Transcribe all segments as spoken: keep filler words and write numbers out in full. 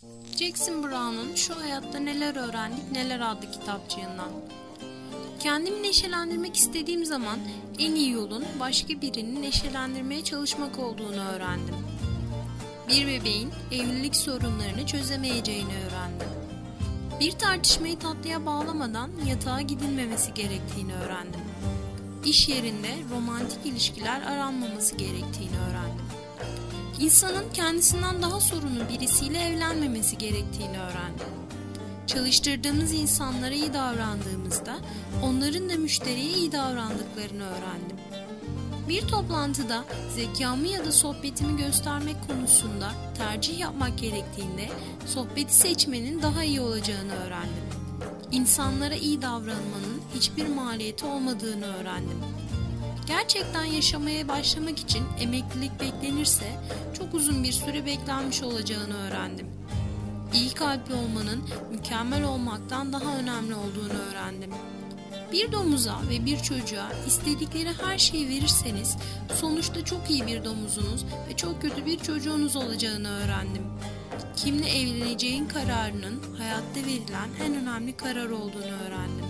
Jackson Brown'un Şu Hayatta Neler Öğrendik Neler adlı kitapçığından. Kendimi neşelendirmek istediğim zaman en iyi yolun başka birini neşelendirmeye çalışmak olduğunu öğrendim. Bir bebeğin evlilik sorunlarını çözemeyeceğini öğrendim. Bir tartışmayı tatlıya bağlamadan yatağa gidilmemesi gerektiğini öğrendim. İş yerinde romantik ilişkiler aranmaması gerektiğini öğrendim. İnsanın kendisinden daha sorunlu birisiyle evlenmemesi gerektiğini öğrendim. Çalıştırdığımız insanlara iyi davrandığımızda onların da müşteriye iyi davrandıklarını öğrendim. Bir toplantıda zekamı ya da sohbetimi göstermek konusunda tercih yapmak gerektiğinde sohbeti seçmenin daha iyi olacağını öğrendim. İnsanlara iyi davranmanın hiçbir maliyeti olmadığını öğrendim. Gerçekten yaşamaya başlamak için emeklilik beklenirse çok uzun bir süre beklenmiş olacağını öğrendim. İyi kalpli olmanın mükemmel olmaktan daha önemli olduğunu öğrendim. Bir domuza ve bir çocuğa istedikleri her şeyi verirseniz sonuçta çok iyi bir domuzunuz ve çok kötü bir çocuğunuz olacağını öğrendim. Kimle evleneceğin kararının hayatta verilen en önemli karar olduğunu öğrendim.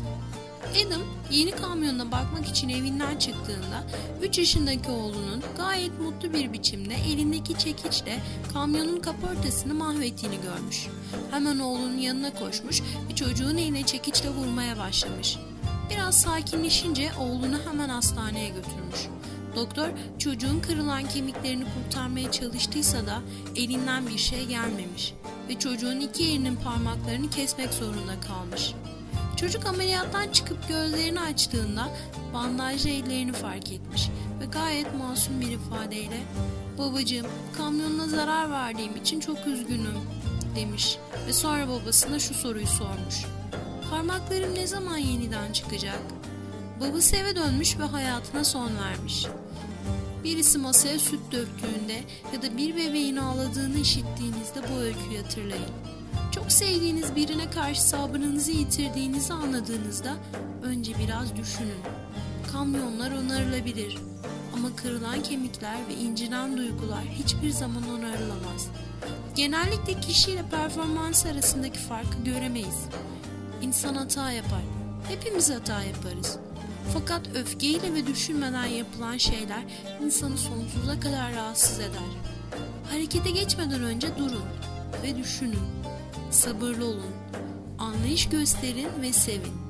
Adam yeni kamyonuna bakmak için evinden çıktığında üç yaşındaki oğlunun gayet mutlu bir biçimde elindeki çekiçle kamyonun kaportasını mahvettiğini görmüş. Hemen oğlunun yanına koşmuş ve çocuğun eline çekiçle vurmaya başlamış. Biraz sakinleşince oğlunu hemen hastaneye götürmüş. Doktor çocuğun kırılan kemiklerini kurtarmaya çalıştıysa da elinden bir şey gelmemiş ve çocuğun iki elinin parmaklarını kesmek zorunda kalmış. Çocuk ameliyattan çıkıp gözlerini açtığında bandajlı ellerini fark etmiş ve gayet masum bir ifadeyle "Babacığım, kamyonuna zarar verdiğim için çok üzgünüm" demiş ve sonra babasına şu soruyu sormuş: "Parmaklarım ne zaman yeniden çıkacak?" Babası eve dönmüş ve hayatına son vermiş. Birisi masaya süt döktüğünde ya da bir bebeğin ağladığını işittiğinizde bu öyküyü hatırlayın. Çok sevdiğiniz birine karşı sabrınızı yitirdiğinizi anladığınızda önce biraz düşünün. Kamyonlar onarılabilir ama kırılan kemikler ve incinen duygular hiçbir zaman onarılamaz. Genellikle kişiyle performans arasındaki farkı göremeyiz. İnsan hata yapar. Hepimiz hata yaparız. Fakat öfkeyle ve düşünmeden yapılan şeyler insanı sonsuza kadar rahatsız eder. Harekete geçmeden önce durun ve düşünün. Sabırlı olun, anlayış gösterin ve sevin.